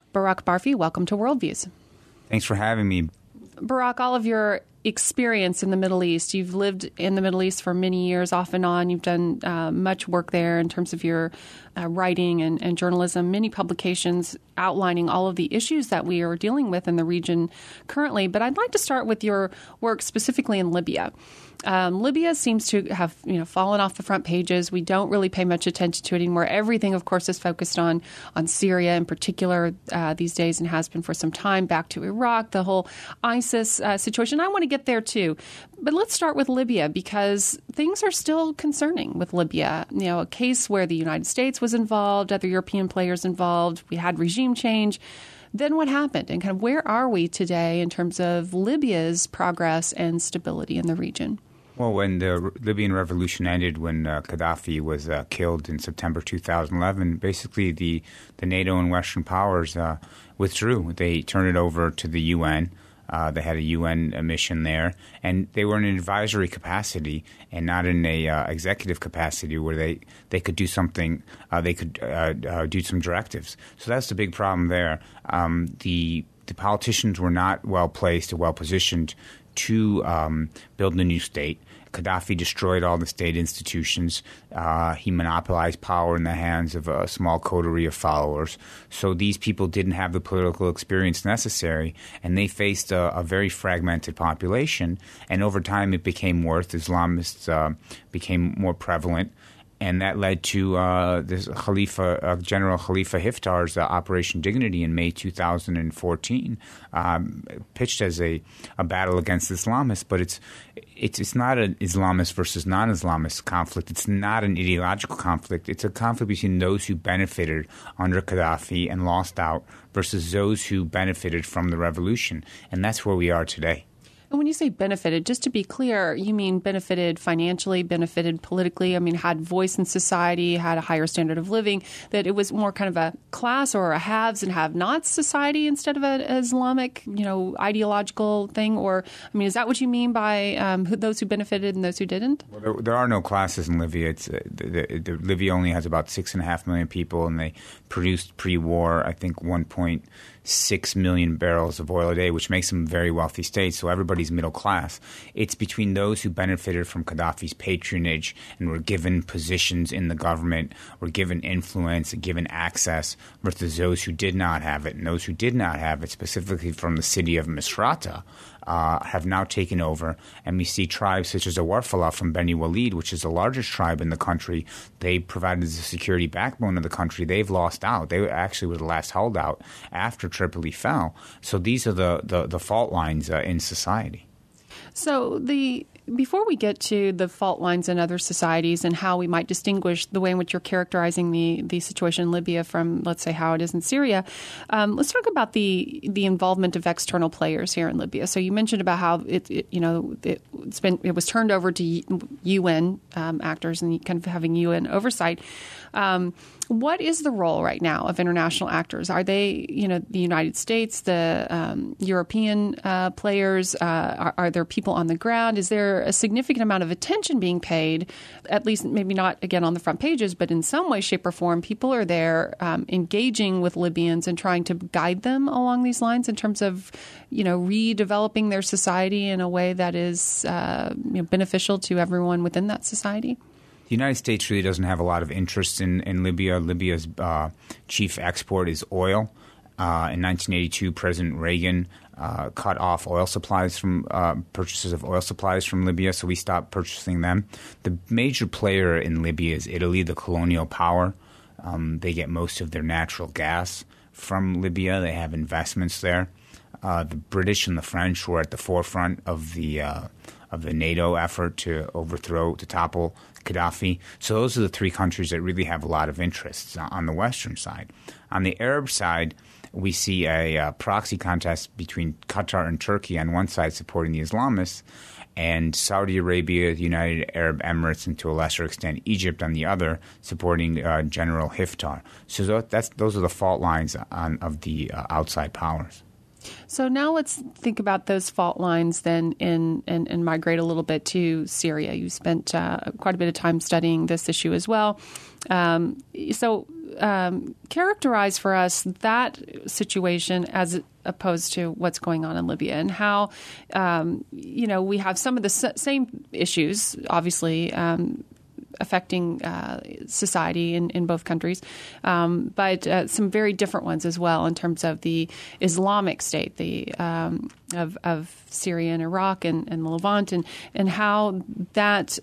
Barak Barfi, welcome to Worldviews. Thanks for having me. Barak, all of your experience in the Middle East, you've lived in the Middle East for many years off and on. You've done much work there in terms of your writing and journalism, many publications outlining all of the issues that we are dealing with in the region currently. But I'd like to start with your work specifically in Libya. Libya seems to have fallen off the front pages. We don't really pay much attention to it anymore. Everything, of course, is focused on Syria in particular these days and has been for some time. Back to Iraq, the whole ISIS situation. I want to get there too. But let's start with Libya because things are still concerning with Libya. A case where the United States was involved, other European players involved. We had regime change. Then what happened? And kind of where are we today in terms of Libya's progress and stability in the region? Well, when the Libyan revolution ended, when Gaddafi was killed in September 2011, basically the NATO and Western powers withdrew. They turned it over to the UN. They had a UN mission there, and they were in an advisory capacity and not in a executive capacity where they could do something. They could do some directives. So that's the big problem there. The politicians were not well placed or well positioned to build a new state. Gaddafi destroyed all the state institutions. He monopolized power in the hands of a small coterie of followers. So these people didn't have the political experience necessary, and they faced a very fragmented population. And over time, it became worse. Islamists became more prevalent. And that led to this General Khalifa Haftar's Operation Dignity in May 2014, pitched as a battle against Islamists. But it's not an Islamist versus non-Islamist conflict. It's not an ideological conflict. It's a conflict between those who benefited under Gaddafi and lost out versus those who benefited from the revolution. And that's where we are today. And when you say benefited, just to be clear, you mean benefited financially, benefited politically? I mean, had voice in society, had a higher standard of living, that it was more kind of a class or a haves and have-nots society instead of an Islamic, ideological thing? Or, I mean, is that what you mean by those who benefited and those who didn't? Well, there are no classes in Libya. Libya only has about 6.5 million people, and they produced pre-war, I think, 1.6 million barrels of oil a day, which makes them a very wealthy state. So everybody's middle class. It's between those who benefited from Gaddafi's patronage and were given positions in the government, were given influence, given access, versus those who did not have it. And those who did not have it, specifically from the city of Misrata, have now taken over. And we see tribes such as the Warfala from Beni Walid, which is the largest tribe in the country. They provided the security backbone of the country. They've lost out. They actually were the last holdout after Tripoli fell. So these are the fault lines in society. So before we get to the fault lines in other societies and how we might distinguish the way in which you're characterizing the situation in Libya from, let's say, how it is in Syria, let's talk about the involvement of external players here in Libya. So you mentioned about how it was turned over to UN actors and kind of having UN oversight. What is the role right now of international actors? Are they, the United States, the European players? Are there people on the ground? Is there a significant amount of attention being paid, at least maybe not, again, on the front pages, but in some way, shape, or form, people are there engaging with Libyans and trying to guide them along these lines in terms of, redeveloping their society in a way that is beneficial to everyone within that society? The United States really doesn't have a lot of interest in Libya. Libya's chief export is oil. In 1982, President Reagan cut off oil supplies from purchases of oil supplies from Libya, so we stopped purchasing them. The major player in Libya is Italy, the colonial power. They get most of their natural gas from Libya. They have investments there. The British and the French were at the forefront of the NATO effort to topple Gaddafi. So those are the three countries that really have a lot of interests on the Western side. On the Arab side, we see a proxy contest between Qatar and Turkey on one side supporting the Islamists, and Saudi Arabia, the United Arab Emirates, and to a lesser extent Egypt on the other, supporting General Haftar. So those are the fault lines of the outside powers. So now let's think about those fault lines then and migrate a little bit to Syria. You spent quite a bit of time studying this issue as well. Characterize for us that situation as opposed to what's going on in Libya and how, we have some of the same issues, obviously, affecting society in both countries, but some very different ones as well in terms of the Islamic State, of Syria and Iraq and the Levant, and how that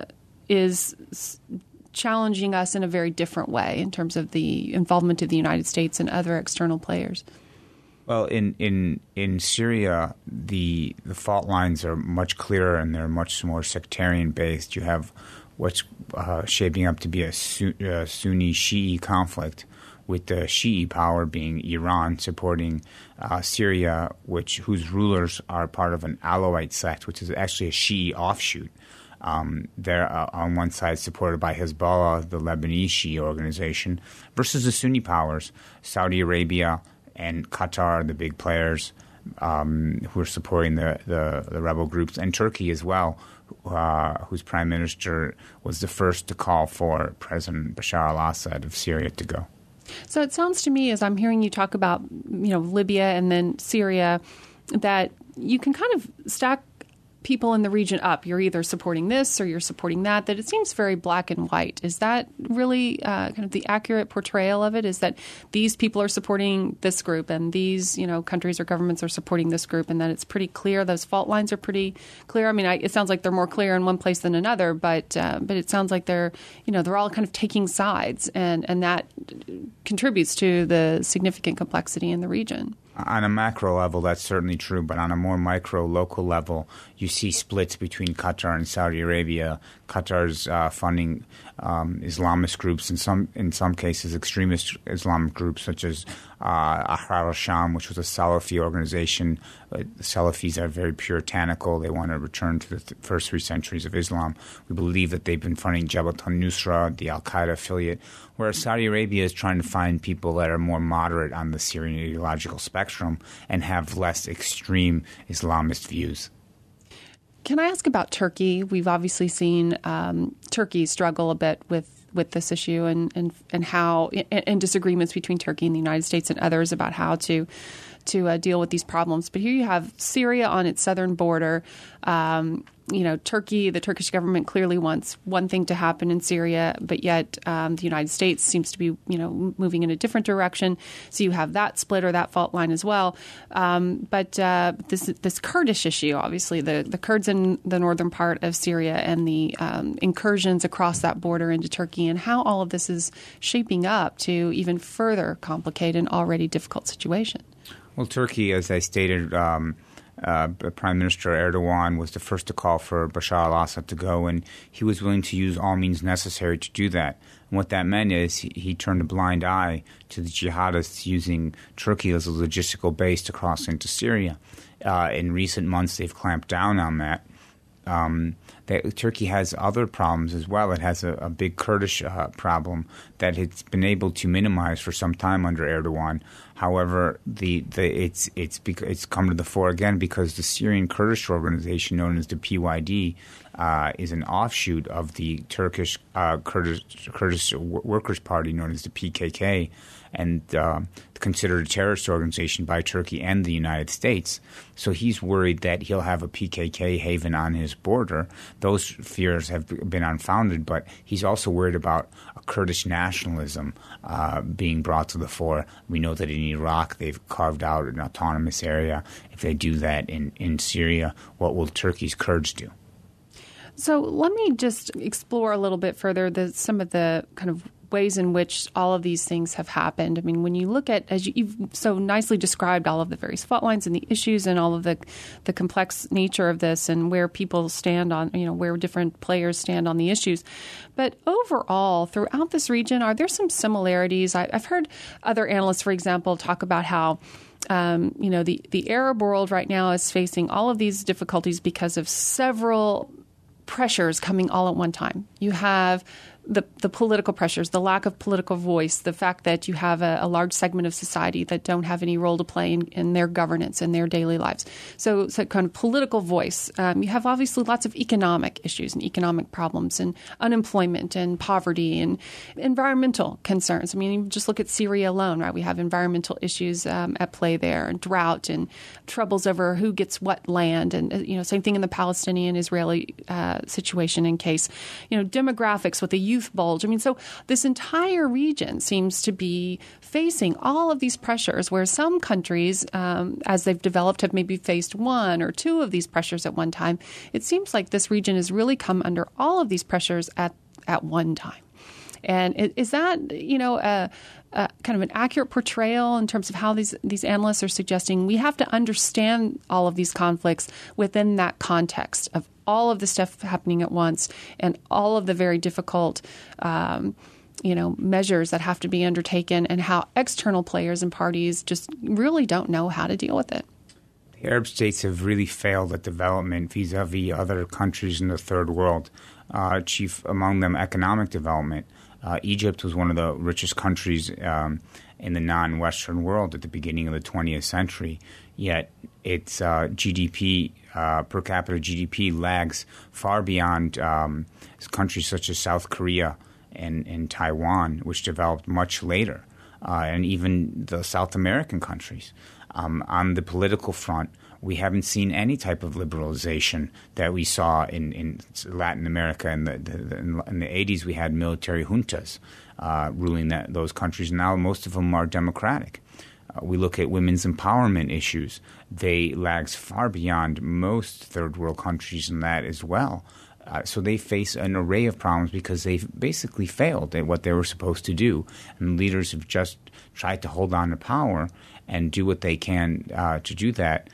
is challenging us in a very different way in terms of the involvement of the United States and other external players. Well, in Syria, the fault lines are much clearer and they're much more sectarian based. You have what's shaping up to be a Sunni-Shi'i conflict, with the Shi'i power being Iran supporting Syria, whose rulers are part of an Alawite sect, which is actually a Shi'i offshoot. They're on one side supported by Hezbollah, the Lebanese Shi'i organization, versus the Sunni powers, Saudi Arabia and Qatar, the big players who are supporting the rebel groups, and Turkey as well, whose prime minister was the first to call for President Bashar al-Assad of Syria to go. So it sounds to me, as I'm hearing you talk about, Libya and then Syria, that you can kind of stack people in the region up. You're either supporting this or you're supporting that it seems very black and white. Is that really kind of the accurate portrayal of it? Is that these people are supporting this group and these, countries or governments are supporting this group, and that it's pretty clear, those fault lines are pretty clear? I mean, it sounds like they're more clear in one place than another, but it sounds like they're all kind of taking sides, and that contributes to the significant complexity in the region. On a macro level, that's certainly true, but on a more micro, local level, you see splits between Qatar and Saudi Arabia. Qatar's funding Islamist groups, in some cases extremist Islamic groups, such as Ahrar al-Sham, which was a Salafi organization. The Salafis are very puritanical. They want to return to the first 3 centuries of Islam. We believe that they've been funding Jabhat al-Nusra, the al-Qaeda affiliate, whereas Saudi Arabia is trying to find people that are more moderate on the Syrian ideological spectrum and have less extreme Islamist views. Can I ask about Turkey? We've obviously seen Turkey struggle a bit with this issue and how and disagreements between Turkey and the United States and others about how to deal with these problems. But here you have Syria on its southern border. Turkey, the Turkish government clearly wants one thing to happen in Syria, but yet the United States seems to be, moving in a different direction. So you have that split or that fault line as well. But this Kurdish issue, obviously, the Kurds in the northern part of Syria and the incursions across that border into Turkey, and how all of this is shaping up to even further complicate an already difficult situation. Well, Turkey, as I stated, Prime Minister Erdogan was the first to call for Bashar al-Assad to go, and he was willing to use all means necessary to do that. And what that meant is he turned a blind eye to the jihadists using Turkey as a logistical base to cross into Syria. In recent months, they've clamped down on that. Turkey has other problems as well. It has a big Kurdish problem that it's been able to minimize for some time under Erdogan. However, it's come to the fore again because the Syrian Kurdish organization known as the PYD is an offshoot of the Turkish Kurdish Workers' Party known as the PKK, and considered a terrorist organization by Turkey and the United States. So he's worried that he'll have a PKK haven on his border. Those fears have been unfounded, but he's also worried about a Kurdish nationalism being brought to the fore. We know that in Iraq they've carved out an autonomous area. If they do that in Syria, what will Turkey's Kurds do? So let me just explore a little bit further some of the kind of ways in which all of these things have happened. I mean, when you look at, as you've so nicely described, all of the various fault lines and the issues and all of the complex nature of this and where people stand on, where different players stand on the issues. But overall, throughout this region, are there some similarities? I've heard other analysts, for example, talk about how the Arab world right now is facing all of these difficulties because of several pressures coming all at one time. You have the political pressures, the lack of political voice, the fact that you have a large segment of society that don't have any role to play in their governance and their daily lives. So kind of political voice. You have obviously lots of economic issues and economic problems and unemployment and poverty and environmental concerns. I mean, you just look at Syria alone, right? We have environmental issues at play there, and drought and troubles over who gets what land, and same thing in the Palestinian-Israeli situation. In case demographics with the youth bulge. I mean, so this entire region seems to be facing all of these pressures, where some countries, as they've developed, have maybe faced one or two of these pressures at one time. It seems like this region has really come under all of these pressures at one time. And is that, kind of an accurate portrayal in terms of how these analysts are suggesting we have to understand all of these conflicts within that context of all of the stuff happening at once and all of the very difficult, measures that have to be undertaken, and how external players and parties just really don't know how to deal with it? The Arab states have really failed at development vis-a-vis other countries in the third world, chief among them economic development. Egypt was one of the richest countries in the non-Western world at the beginning of the 20th century, yet its GDP, per capita GDP, lags far beyond countries such as South Korea and Taiwan, which developed much later, and even the South American countries. On the political front, we haven't seen any type of liberalization that we saw in Latin America. In the 80s, we had military juntas ruling those countries. Now most of them are democratic. We look at women's empowerment issues. They lags far beyond most third world countries in that as well. So they face an array of problems because they've basically failed at what they were supposed to do. And leaders have just tried to hold on to power and do what they can to do that,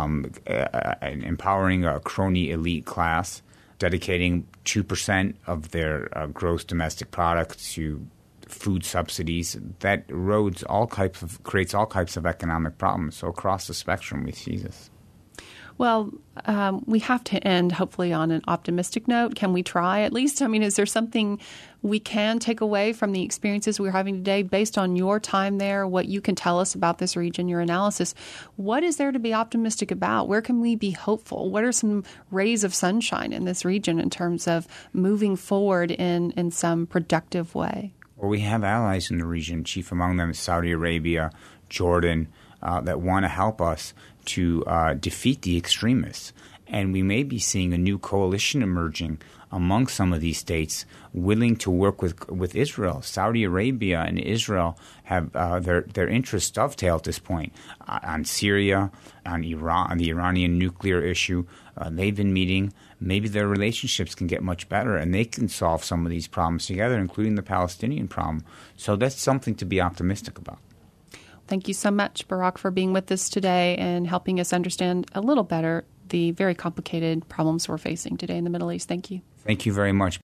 empowering a crony elite class, dedicating 2% of their gross domestic product to food subsidies. That creates all types of economic problems. So across the spectrum, we see this. Well, we have to end, hopefully, on an optimistic note. Can we try at least? I mean, is there something we can take away from the experiences we're having today based on your time there, what you can tell us about this region, your analysis? What is there to be optimistic about? Where can we be hopeful? What are some rays of sunshine in this region in terms of moving forward in some productive way? Well, we have allies in the region, chief among them is Saudi Arabia, Jordan, that want to help us to defeat the extremists. And we may be seeing a new coalition emerging among some of these states willing to work with Israel. Saudi Arabia and Israel have their interests dovetail at this point on Syria, on Iran, on the Iranian nuclear issue. They've been meeting. Maybe their relationships can get much better and they can solve some of these problems together, including the Palestinian problem. So that's something to be optimistic about. Thank you so much, Barak, for being with us today and helping us understand a little better the very complicated problems we're facing today in the Middle East. Thank you. Thank you very much.